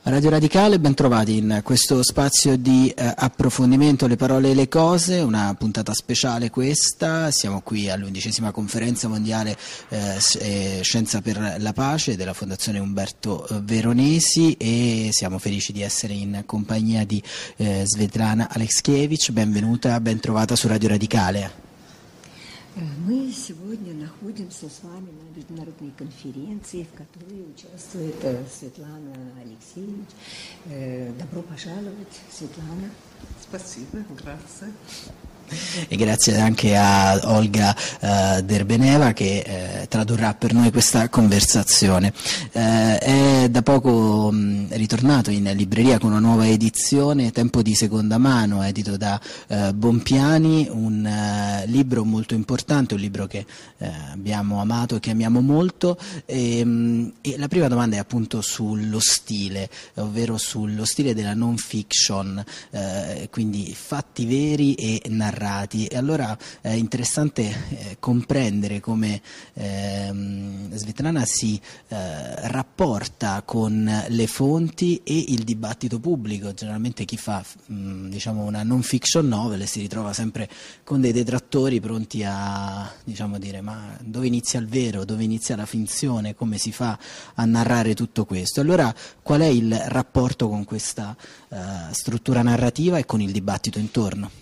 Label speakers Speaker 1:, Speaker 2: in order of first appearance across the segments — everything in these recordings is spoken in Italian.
Speaker 1: Radio Radicale, ben trovati in questo spazio di approfondimento, le parole e le cose, una puntata speciale questa. Siamo qui all'11ª conferenza mondiale Scienza per la Pace della Fondazione Umberto Veronesi e siamo felici di essere in compagnia di Svetlana Aleksievich. Benvenuta, ben trovata su Radio Radicale.
Speaker 2: Мы сегодня находимся с вами на международной конференции, в которой участвует Светлана Алексеевич. Добро пожаловать, Светлана.
Speaker 3: Спасибо, grazie.
Speaker 1: E grazie anche a Olga Derbeneva che tradurrà per noi questa conversazione. È da poco ritornato in libreria con una nuova edizione, Tempo di seconda mano, edito da Bompiani, un libro molto importante, un libro che abbiamo amato e che amiamo molto, e la prima domanda è appunto sullo stile, ovvero sullo stile della non fiction, quindi fatti veri e narrativi. E allora è interessante comprendere come Svetlana si rapporta con le fonti e il dibattito pubblico. Generalmente chi fa una non fiction novel si ritrova sempre con dei detrattori pronti a dire ma dove inizia il vero, dove inizia la finzione, come si fa a narrare tutto questo. Allora qual è il rapporto con questa struttura narrativa e con il dibattito intorno?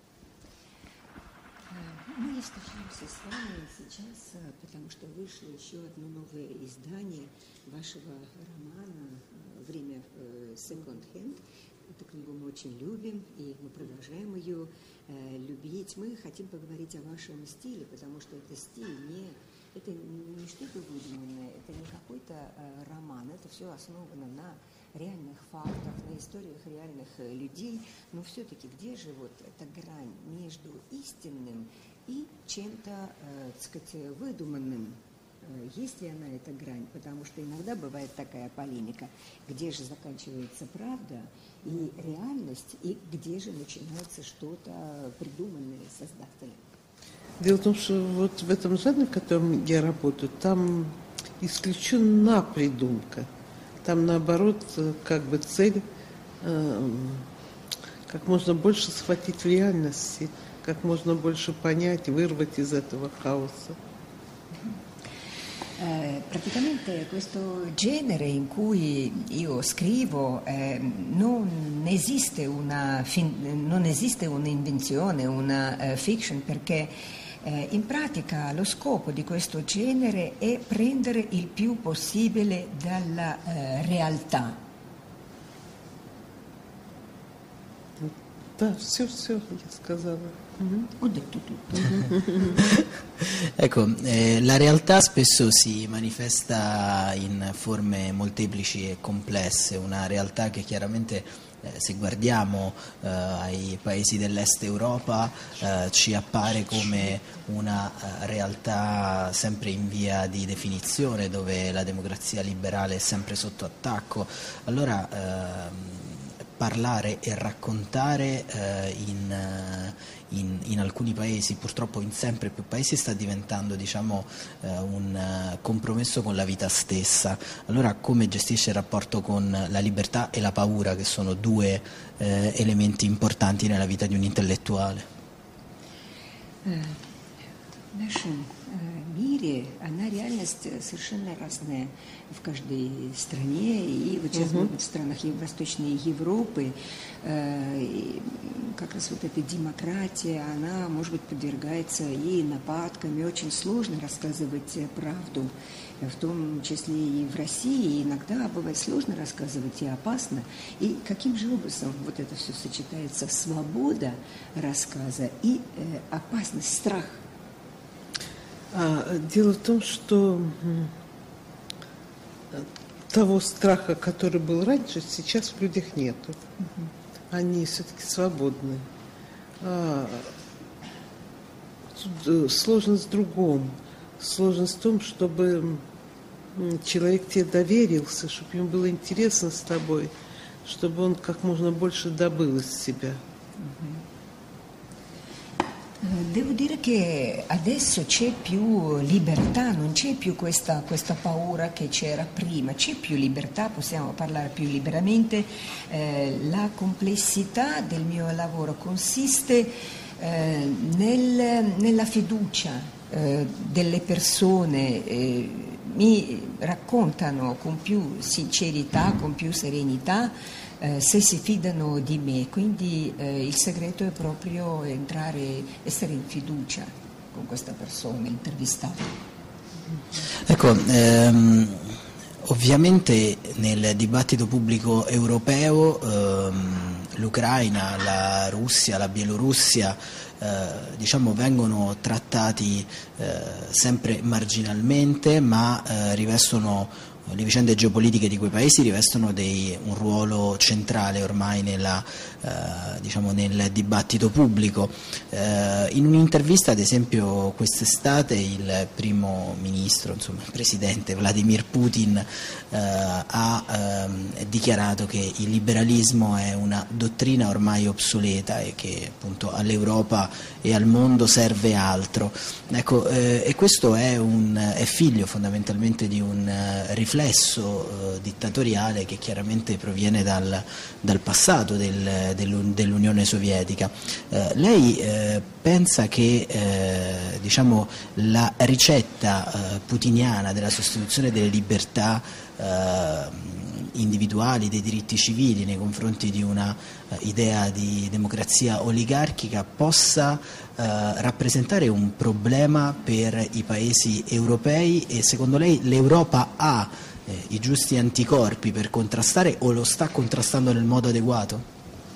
Speaker 2: Потому что вышло еще одно новое издание вашего романа «Время секонд-хенд». Эту книгу мы очень любим, и мы продолжаем ее любить. Мы хотим поговорить о вашем стиле, потому что это стиль это не что-то выдуманное, это не какой-то роман, это все основано на реальных фактах, на историях реальных людей. Но все-таки где же вот эта грань между истинным и чем-то, так сказать, выдуманным? Есть ли она, эта грань? Потому что иногда бывает такая полемика, где же заканчивается правда и реальность, и где же начинается что-то придуманное создателем.
Speaker 3: Дело в том, что вот в этом жанре, в котором я работаю, там исключена придумка. Там, наоборот, как бы цель как можно больше схватить в реальности, как можно больше понять, вырвать из этого хаоса.
Speaker 2: Praticamente questo genere in cui io scrivo non esiste un'invenzione, una fiction, perché in pratica lo scopo di questo genere è prendere il più possibile dalla realtà.
Speaker 3: Да, все я сказала.
Speaker 2: Ho detto tutto.
Speaker 1: Ecco, la realtà spesso si manifesta in forme molteplici e complesse, una realtà che chiaramente se guardiamo ai paesi dell'est Europa ci appare come una realtà sempre in via di definizione, dove la democrazia liberale è sempre sotto attacco. Allora parlare e raccontare in alcuni paesi, purtroppo in sempre più paesi, sta diventando un compromesso con la vita stessa. Allora come gestisce il rapporto con la libertà e la paura, che sono due elementi importanti nella vita di un intellettuale?
Speaker 2: В нашем мире она реальность совершенно разная в каждой стране, и вот сейчас в странах Восточной Европы как раз вот эта демократия, она, может быть, подвергается и нападкам, и очень сложно рассказывать правду, в том числе и в России. Иногда бывает сложно рассказывать и опасно. И каким же образом вот это все сочетается, свобода рассказа и опасность, страх?
Speaker 3: Дело в том, что того страха, который был раньше, сейчас в людях нету. Они все-таки свободны. Тут сложность в другом. Сложность в том, чтобы человек тебе доверился, чтобы ему было интересно с тобой, чтобы он как можно больше добыл из себя.
Speaker 2: devo dire che adesso c'è più libertà, non c'è più questa paura che c'era prima, c'è più libertà, possiamo parlare più liberamente. La complessità del mio lavoro consiste nella fiducia delle persone, mi raccontano con più sincerità, con più serenità, se si fidano di me, quindi il segreto è proprio essere in fiducia con questa persona intervistata.
Speaker 1: Ecco, ovviamente nel dibattito pubblico europeo l'Ucraina, la Russia, la Bielorussia vengono trattati sempre marginalmente, ma le vicende geopolitiche di quei paesi rivestono un ruolo centrale ormai nel dibattito pubblico. In un'intervista, ad esempio, quest'estate il primo ministro, il presidente Vladimir Putin ha dichiarato che il liberalismo è una dottrina ormai obsoleta e che appunto all'Europa e al mondo serve altro. Ecco, e questo è figlio fondamentalmente di un riflesso dittatoriale che chiaramente proviene dal passato dell'Unione Sovietica. Lei pensa che la ricetta putiniana della sostituzione delle libertà individuali, dei diritti civili nei confronti di una idea di democrazia oligarchica possa rappresentare un problema per i paesi europei, e secondo lei l'Europa ha i giusti anticorpi per contrastare, o lo sta contrastando nel modo adeguato?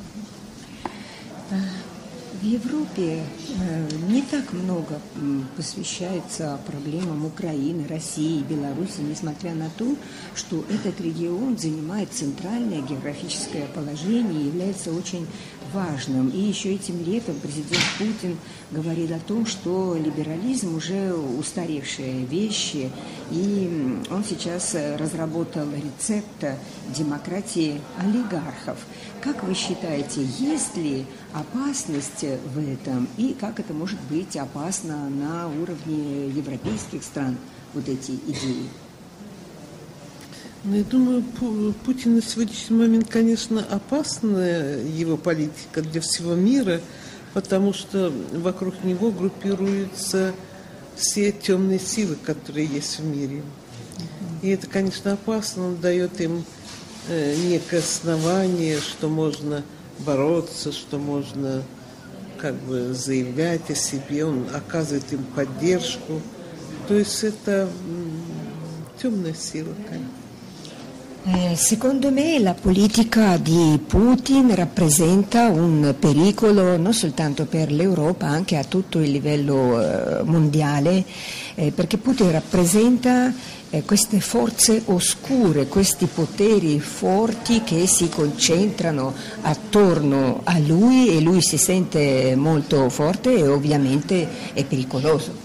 Speaker 2: В Европе не так много посвящается проблемам Украины, России, Беларуси, несмотря на то, что этот регион занимает центральное географическое положение и является очень важным. И еще этим летом президент Путин говорил о том, что либерализм уже устаревшие вещи, и он сейчас разработал рецепт демократии олигархов. Как вы считаете, есть ли опасность в этом, и как это может быть опасно на уровне европейских стран, вот эти идеи?
Speaker 3: Ну, я думаю, Путин на сегодняшний момент, конечно, опасная его политика для всего мира, потому что вокруг него группируются все темные силы, которые есть в мире. И это, конечно, опасно, он дает им некое основание, что можно бороться, что можно заявлять о себе, он оказывает им поддержку. То есть это темная сила, конечно.
Speaker 2: Secondo me la politica di Putin rappresenta un pericolo non soltanto per l'Europa, anche a tutto il livello mondiale, perché Putin rappresenta queste forze oscure, questi poteri forti che si concentrano attorno a lui, e lui si sente molto forte e ovviamente è pericoloso.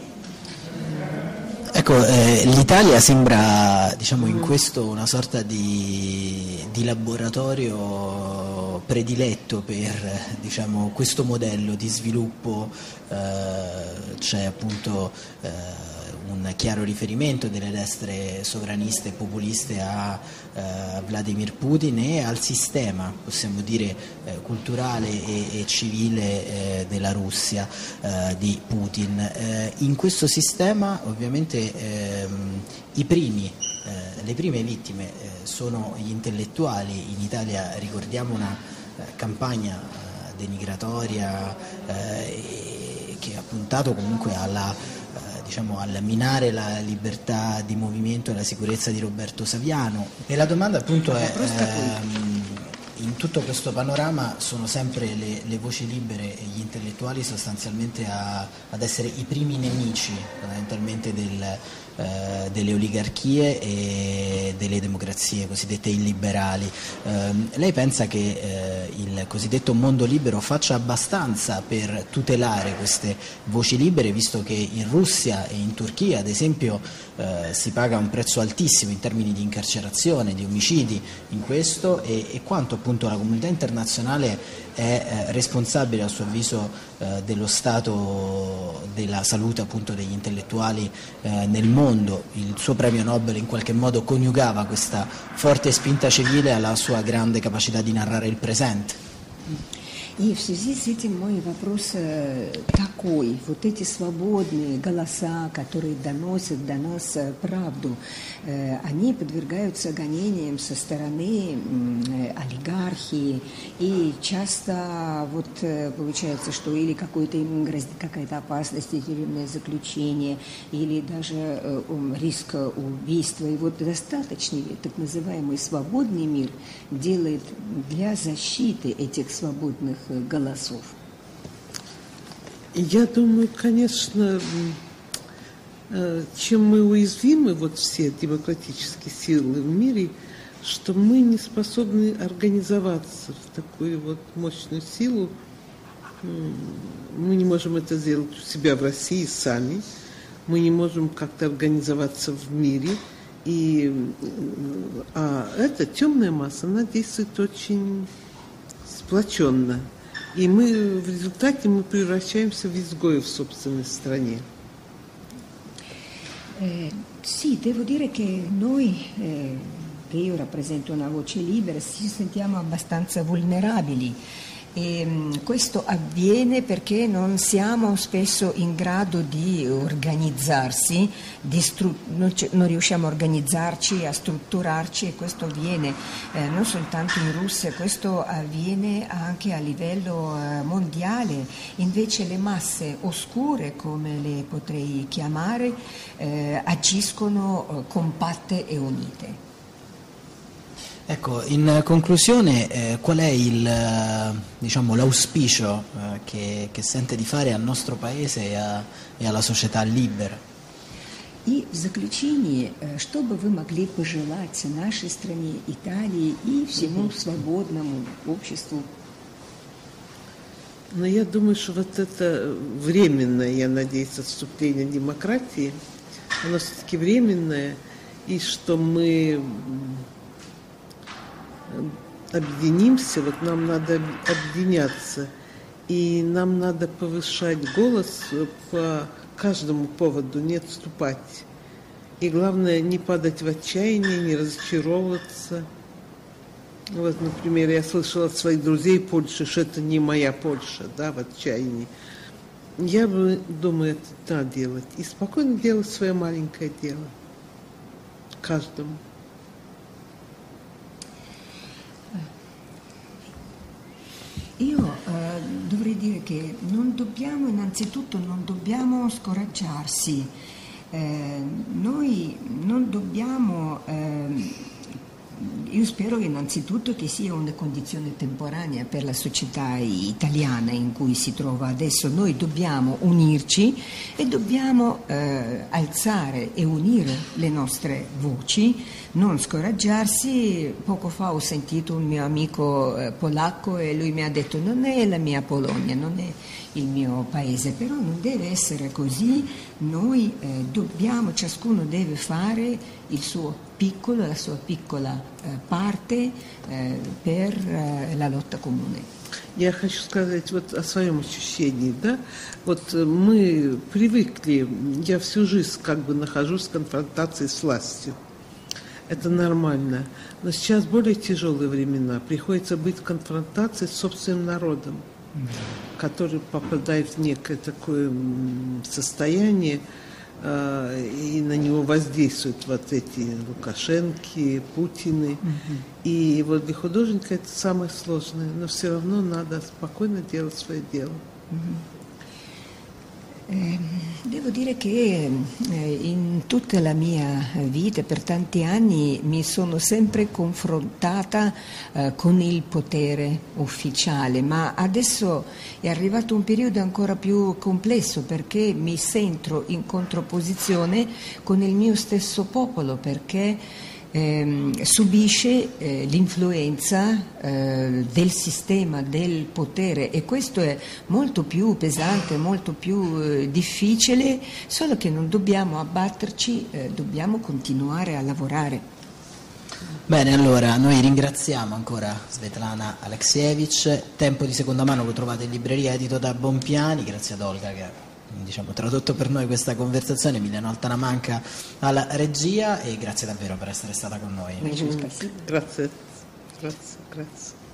Speaker 1: Ecco, l'Italia sembra, in questo una sorta di laboratorio prediletto per, questo modello di sviluppo. C'è appunto un chiaro riferimento delle destre sovraniste e populiste a Vladimir Putin e al sistema, possiamo dire, culturale e civile della Russia di Putin. In questo sistema ovviamente le prime vittime sono gli intellettuali. In Italia ricordiamo una campagna denigratoria che ha puntato comunque al minare la libertà di movimento e la sicurezza di Roberto Saviano. E la domanda appunto è, in tutto questo panorama sono sempre le voci libere e gli intellettuali sostanzialmente ad essere i primi nemici fondamentalmente delle oligarchie e delle democrazie cosiddette illiberali. Lei pensa che il cosiddetto mondo libero faccia abbastanza per tutelare queste voci libere, visto che in Russia e in Turchia, ad esempio, si paga un prezzo altissimo in termini di incarcerazione, di omicidi in questo, e quanto appunto la comunità internazionale è responsabile a suo avviso dello stato della salute appunto degli intellettuali nel mondo. Il suo premio Nobel in qualche modo coniugava questa forte spinta civile alla sua grande capacità di narrare il presente.
Speaker 2: И в связи с этим мой вопрос такой. Вот эти свободные голоса, которые доносят до нас правду, они подвергаются гонениям со стороны олигархии. И часто вот получается, что или им грозит какая-то опасность, тюремное заключение, или даже риск убийства. И вот достаточно ли так называемый свободный мир делает для защиты этих свободных голосов?
Speaker 3: Я думаю, конечно, чем мы уязвимы, вот все демократические силы в мире, что мы не способны организоваться в такую вот мощную силу. Мы не можем это сделать у себя в России сами, мы не можем как-то организоваться в мире. А эта темная масса, она действует очень сплоченно. И в результате мы превращаемся в изгоев в собственной стране.
Speaker 2: Sì, devo dire che noi, che io rappresento una voce libera, ci sentiamo abbastanza vulnerabili. E questo avviene perché non siamo spesso in grado di organizzarsi, non riusciamo a organizzarci, a strutturarci, e questo avviene non soltanto in Russia, questo avviene anche a livello mondiale. Invece le masse oscure, come le potrei chiamare, agiscono compatte e unite.
Speaker 1: Ecco, in conclusione, qual è l'auspicio che sente di fare al nostro paese e alla società libera?
Speaker 2: И в заключение, что бы вы могли пожелать нашей стране, Италии и всему свободному обществу?
Speaker 3: Но я думаю, что вот это временное, я надеюсь, отступление демократии, оно все-таки временное, и что мы объединимся, вот нам надо объединяться, и нам надо повышать голос по каждому поводу, не отступать. И главное, не падать в отчаяние, не разочаровываться. Вот, например, я слышала от своих друзей Польши, что это не моя Польша, да, в отчаянии. Я думаю, это надо делать. И спокойно делать свое маленькое дело. Каждому.
Speaker 2: Io dovrei dire che innanzitutto non dobbiamo scoraggiarsi, noi non dobbiamo, io spero innanzitutto che sia una condizione temporanea per la società italiana in cui si trova adesso. Noi dobbiamo unirci e dobbiamo alzare e unire le nostre voci, non scoraggiarsi. Poco fa ho sentito un mio amico polacco e lui mi ha detto: non è la mia Polonia, non è il mio paese, però non deve essere così. Noi dobbiamo, ciascuno deve fare il suo piccolo, la sua piccola parte per la lotta comune.
Speaker 3: Я хочу сказать вот о своем ощущении, да. Вот мы привыкли, я всю жизнь как бы нахожусь в конфронтации с властью. Это нормально. Но сейчас более тяжелые времена. Приходится быть в конфронтации с собственным народом, который попадает в некое такое состояние, и на него воздействуют вот эти Лукашенки, Путины. И вот для художника это самое сложное, но все равно надо спокойно делать свое дело.
Speaker 2: Devo dire che in tutta la mia vita, per tanti anni, mi sono sempre confrontata con il potere ufficiale, ma adesso è arrivato un periodo ancora più complesso perché mi sento in controposizione con il mio stesso popolo, perché subisce l'influenza del sistema del potere, e questo è molto più pesante, molto più difficile, solo che non dobbiamo abbatterci, dobbiamo continuare a lavorare.
Speaker 1: Bene, allora noi ringraziamo ancora Svetlana Alexievich. Tempo di seconda mano lo trovate in libreria, edito da Bompiani. Grazie ad Olga che ha tradotto per noi questa conversazione, Emiliano Altanamanca alla regia, e grazie davvero per essere stata con noi.
Speaker 3: Grazie.